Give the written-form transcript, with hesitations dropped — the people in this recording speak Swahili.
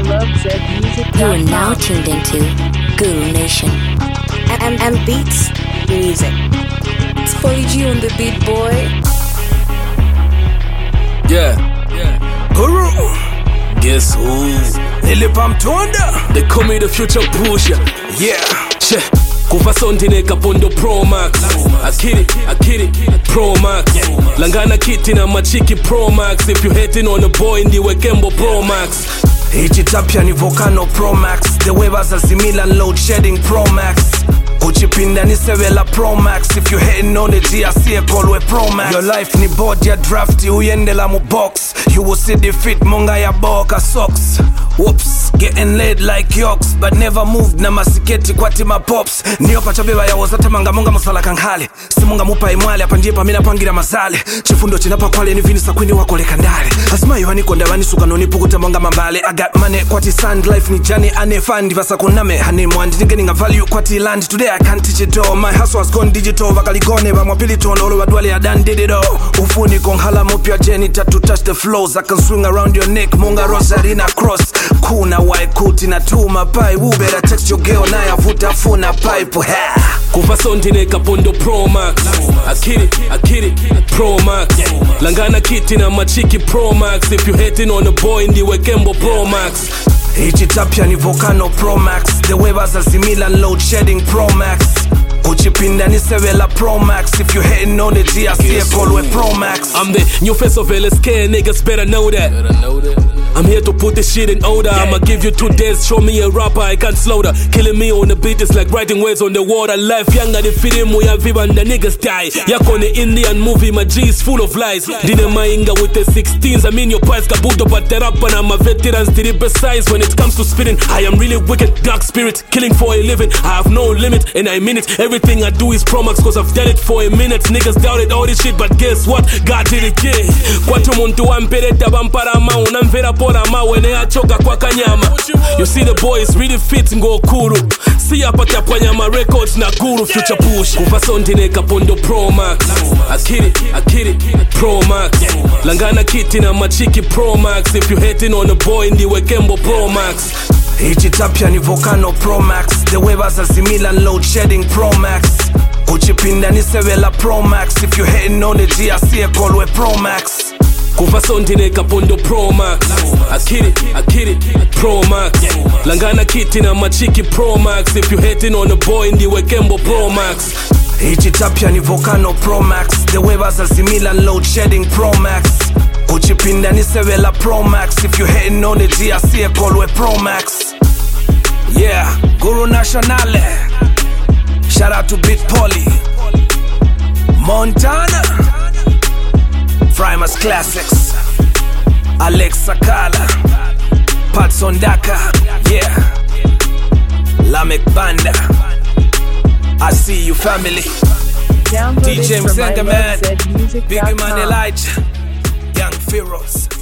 You are now tuned into Guru Nation. And Beats Music. It's Polly G on the beat, boy. Yeah. Guru. Guess who? Nilipam Tonda. They call me the future pusher. Yeah. Kuva sondine kapondo Pro Max. Akiri Pro Max. Langana kiti na machiki Pro Max. If you hating on a boy ndiwe Kembo Pro Max. Ichitapia ni Volcano Pro Max. The waivers are similar load shedding Pro Max. Kuchipinda ni Sevela Pro Max. If you hating on the GRC call we Pro Max. Your life ni board ya drafty uyendela mu box. You will see defeat monga ya boka socks. Whoops, getting laid like yokes, but never moved na masiketi kwati ma pops. Niyo pachabeba ya wazata manga munga musala kanghale. Simunga mupa imwale apanjipa mina pangira masale. Chifundo chinapa kwale ni vini sakwini wakole kandale. Asma yohani konda wani sukanoni pukuta monga mambale. I got money kwati sand life ni jani ane fund. Vasa kuname hani mwandi getting a value kwati land. Today I can't teach it all. My hustle has gone digital. Vakaligone wa mwapili tono olo wadwale ya dan did it all. Ufuni konghala mupia janitor to touch the flows. I can swing around your neck munga rosarina cross. Kuna waikuti na tuma pai. Who better text your girl na ya vuta funa pipe. Kuva sondine kapondo Pro Max. Akiri Pro Max. Langana kiti na machiki Pro Max. If you hating on a boy ndiwe Kembo Pro Max. Ichitapia ni Volcano Pro Max. The waivers are similar load shedding Pro Max. Kuchipinda ni Sevela Pro Max. If you hating on the GRC call we Pro Max. I'm the new face of LSK, niggas better know that. I'm here to put this shit in order. I'ma give you 2 days, show me a rapper, I can't slaughter. Killing me on the beat is like writing words on the water. Life younger than feeding we have and the niggas die. Yak on the Indian movie, my G is full of lies. Didn't mainga with the 16s, I mean your price kabuto but rap and I'm a veteran still precise. When it comes to spitting, I am really wicked, dark spirit, killing for a living. I have no limit and I mean it. Everything I do is Pro Max cause I've done it for a minute. Niggas doubted all this shit but guess what? God did it, yeah. Kwatu muntu wampeleta bampara mauna mvera pora mawe achoka kwa kanyama. You see the boy is really fit ngo kuru. See apata kwa nyama records na Guru future push. Kuva sondine kapondo Pro Max. Akiri Pro Max. Langana kiti na machiki Pro Max. If you hating on a boy ndiwe Kembo Pro Max. Ichitapia ni Volcano Pro Max. The waivers are similar load shedding Pro Max. Kuchipinda ni Sevela Pro Max. If you hating on the GRC call we Pro Max. Kuva sondine kapondo Pro Max. Akiri Pro Max. Langana kiti na machiki Pro Max. If you hating on a boy ndiwe Kembo Pro Max. Ichitapia ni Volcano Pro Max. The waivers are similar load shedding Pro Max. Kuchipinda ni Sevela Pro Max. If you hating on the GRC call we Pro Max. Yeah, Guru Nationale. Shout out to Bit Polly, Montana, Primus Classics, Alex Sakala, Patson Daka, yeah, Lamek Banda. I see you family. DJ Mzenga man, Big Man Elijah, Young Feroz.